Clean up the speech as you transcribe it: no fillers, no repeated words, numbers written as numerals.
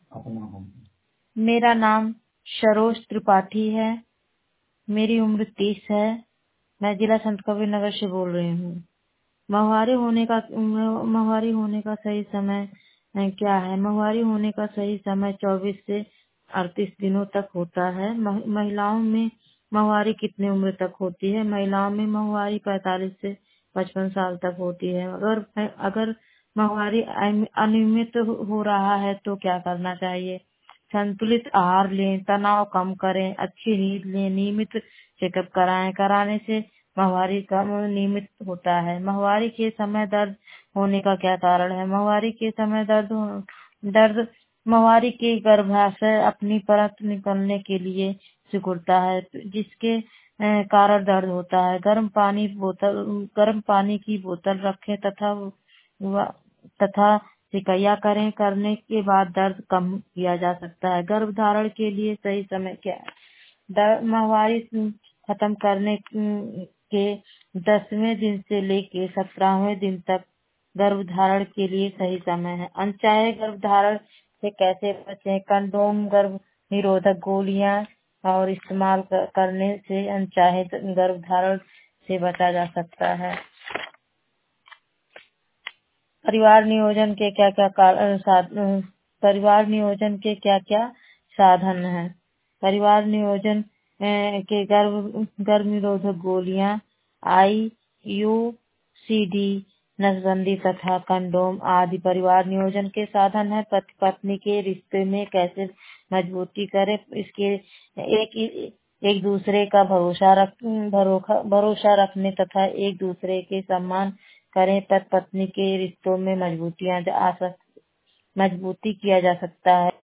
मेरा नाम सरोज त्रिपाठी है। मेरी उम्र 30 है। मैं जिला संत कबीर नगर से बोल रही हूँ। माहवारी होने का सही समय क्या है? माहवारी होने का सही समय 24 से 38 दिनों तक होता है। महिलाओं में माहवारी कितनी उम्र तक होती है? महिलाओं में माहवारी 45 से 55 साल तक होती है। अगर माहवारी अनियमित हो रहा है तो क्या करना चाहिए? संतुलित आहार लें, तनाव कम करें, अच्छी नींद लें, नियमित चेकअप कराने से माहवारी का नियमित होता है। माहवारी के समय दर्द होने का क्या कारण है? माहवारी के समय दर्द माहवारी के गर्भाशय अपनी परत निकलने के लिए सिकुड़ता है, जिसके कारण दर्द होता है। गर्म पानी की बोतल रखें तथा सिकैया करने के बाद दर्द कम किया जा सकता है। गर्भधारण के लिए सही समय क्या है? माहवारी खत्म करने के 10वें दिन से लेके 17वें दिन तक गर्भधारण के लिए सही समय है। अनचाहे गर्भधारण से कैसे बचें? कंडोम, गर्भ निरोधक गोलियां और इस्तेमाल करने से अनचाहे गर्भधारण से बचा जा सकता है। परिवार नियोजन के क्या क्या साधन हैं? परिवार नियोजन के गर्भ निरोधक गोलियां, IUCD, नसबंदी तथा कंडोम आदि परिवार नियोजन के साधन है। पति पत्नी के रिश्ते में कैसे मजबूती करें? इसके एक दूसरे का भरोसा रखने तथा एक दूसरे के सम्मान करें। पति पत्नी के रिश्तों में मजबूती किया जा सकता है।